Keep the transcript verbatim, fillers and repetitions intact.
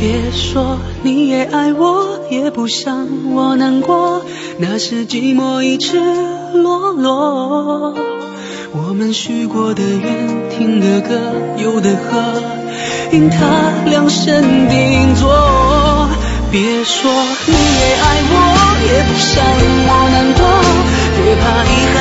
别说你也爱我，也不想我难过，那是寂寞已赤裸裸。我们许过的愿，听的歌，游的河，因他量身定做。别说你也爱我，也不想我难过，别怕遗憾